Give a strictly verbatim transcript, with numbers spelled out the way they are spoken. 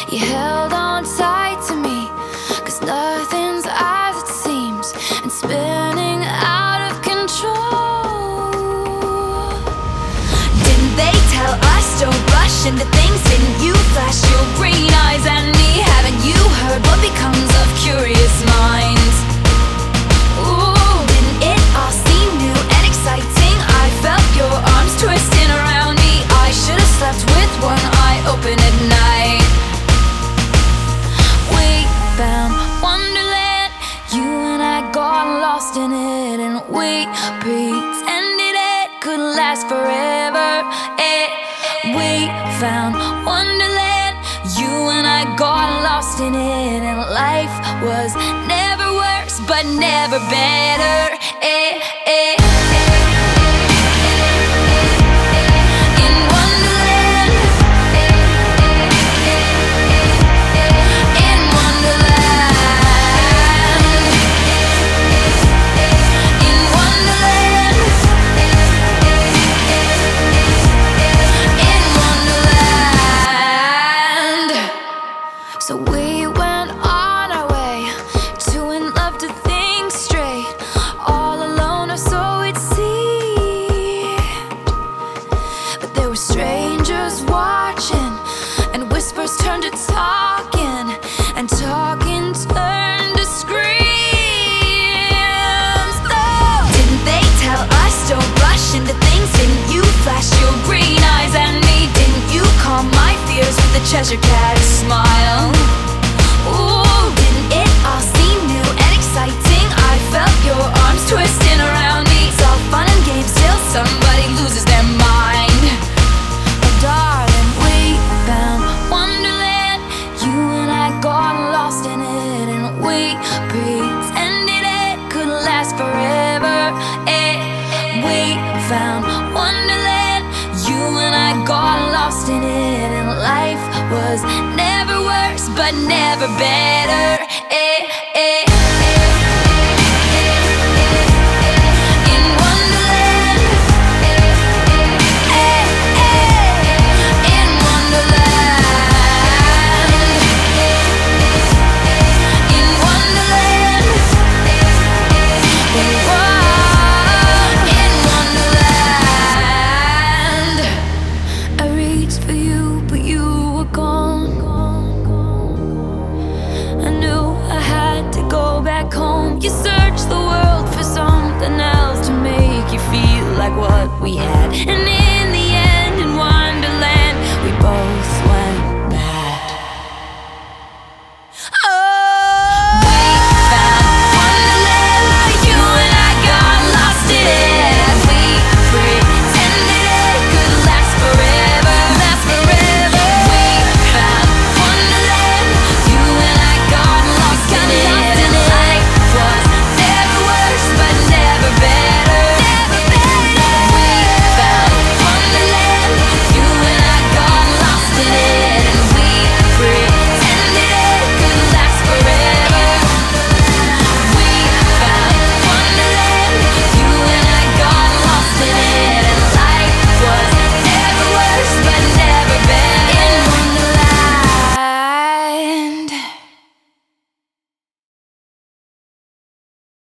You held on tight to me, 'cause nothing's as it seems, and spinning out of control. Didn't they tell us don't rush into things? Didn't you flash your green eyes at me? Haven't you heard what becomes of curious minds? Ooh, didn't it all seem new and exciting? I felt your arms twisting around me. I should have slept with one eye open at night. We found wonderland, you and I got lost in it, and we pretended it could last forever. It, we found wonderland, you and I got lost in it, and life was never worse, but never better. It, it, in Wonderland, in Wonderland, in Wonderland, in Wonderland. So we went on our way, two in love to think straight, all alone or so it seemed. But there were strangers watching, and whispers turned to talking, and talking turned to screams. Oh, didn't they tell us don't rush into things? Didn't you flash your green eyes at me? Didn't you calm my fears with a Cheshire Cat smile? Ooh, didn't it all seem new and exciting? I felt your arms twisting around me. It's all fun and games till somebody loses their mind. Oh darling, we found wonderland, you and I got lost in it, and we pretended it could last forever. It, we found wonderland, you and I got lost in it, and life was never worse, but never better.